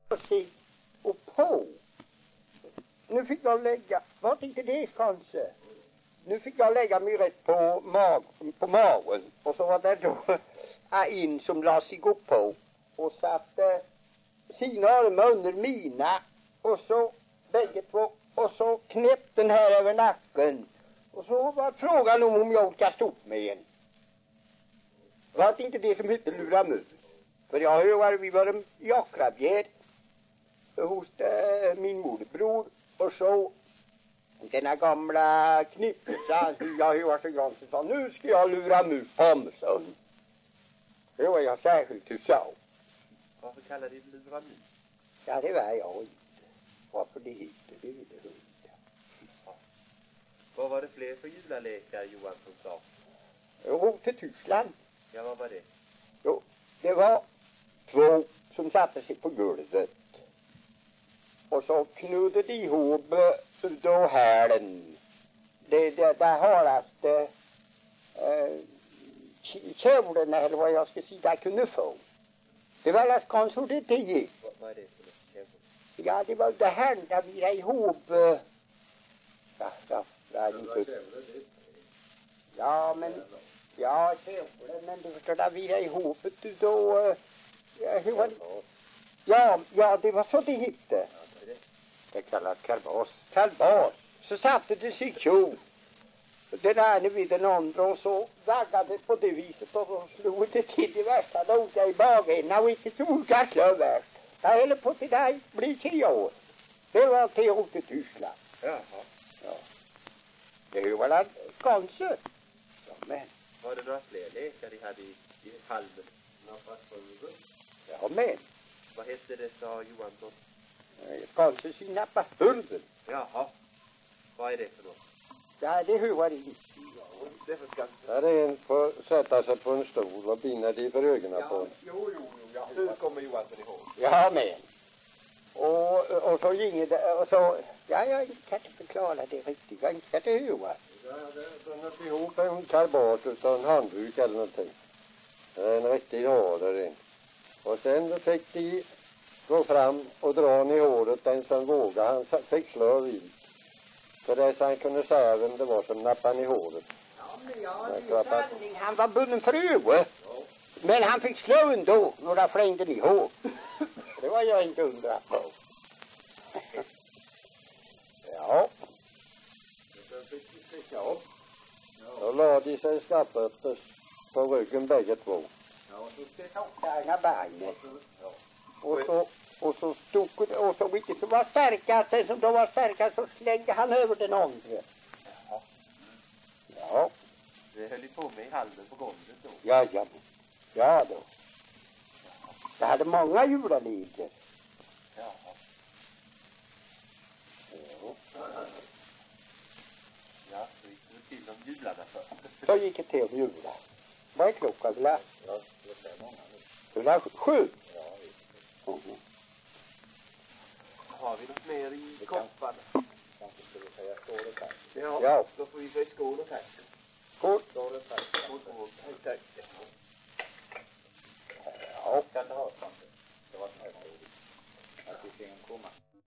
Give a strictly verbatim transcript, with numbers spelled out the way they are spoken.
sig och på. Nu fick jag lägga, var inte det kanske? Nu fick jag lägga mig rätt på, mag, på magen. Och så var det då in som la sig gå på. Och satte sina armar under mina. Och så bägge två. Och så knäpp den här över nacken. Och så var frågan om om jag orkade stå upp med en. Var det inte det som hette lura mus? För jag hör vi var i Akrabjär hos äh, min morbror. Och så denna gamla knippelsan, jag hör så grann sa, nu ska jag lura mus på Amsön. Det var jag särskilt till så. Varför kallar det lura mus? Ja, det var jag inte. Varför det heter det, det hund. Ja. Vad var det fler för julalekar Johansson sa? Jo, till Tyskland. Ja, vad var det? Jo, det var två som satte sig på golvet. Och så knudde de ihop då hälen. Det, det, det halaste äh, kjolen eller vad jag ska säga kunde få. Det var alla kanske det det gick. Vad, vad är det för kjol? Ja, det var det här där vi är ihop. Äh, ja, ja, ja, inte. Ja, men ja, kjolen, men det var där vi är ihop då. Äh, ja, hur var det? Ja, ja, det var så det hette. Det kallas kalbas. Kalbas. Så satte det sig kjol. Den ene vid den andra och så daggade på det viset och så slog det till det värsta noga i bagen och inte tog jag slå värst. Jag höll på till dig, bli tio år. Det var till år till Tyskland. Jaha. Ja. Det var väl kanske. Ja, men. Var det några fler lekar de hade i, i halven? Ja, men. Vad hette det, sa Johansson? Kanske sina pastulver. Jaha. Vad är det för något? Ja, det hör inte. Det är för skatt. Här är en på sätta sig på en stol och binda dig för ögonen Ja, på. jo, jo, jo. Ja, Hur kommer Johansson ihåg? ja, men. Och, och så gick det, och så, ja, jag kan inte förklara det riktigt. Jag kan inte höra. Den har ihop en karbat utan en handduk eller någonting. En riktig hader. Och sen fick de gå fram och dra ner håret. Den som vågade, han fick slå vid. För det så han kunde säga vem det var som nappade i håret. Ja, men ja, det är sanning. Han var bunden för ögat. Men han fick slå ändå. Några flängde i hår. Det var jag inte undra på. Ja. Ja. Då lade de sig skattöppes på ryggen bägge två. Ja, och så ska jag ta tärna benen. Och så, och så stod det, och så vilket som var starkast, den som då var starkast, så slängde han över den andra. Jaha. Ja. Det höll ju på med i halven på golvet då. Ja, ja. Ja då. Det hade många julaleder. Jaha. Ja. Ja, så gick det till om jularna för. Så gick det till om jula. Vad är klockan? Vila? Ja, det är många nu. Vila sju? Ja, Mm. Har vi något mer i kopparna? kanske skulle säga skål och tack. Ja, Ja. då får vi säga skål och tack. Skål. Skål och tack. Skål och tack. Ja. Kan det ha, Svante? Det var snällt. Att vi fick en komma.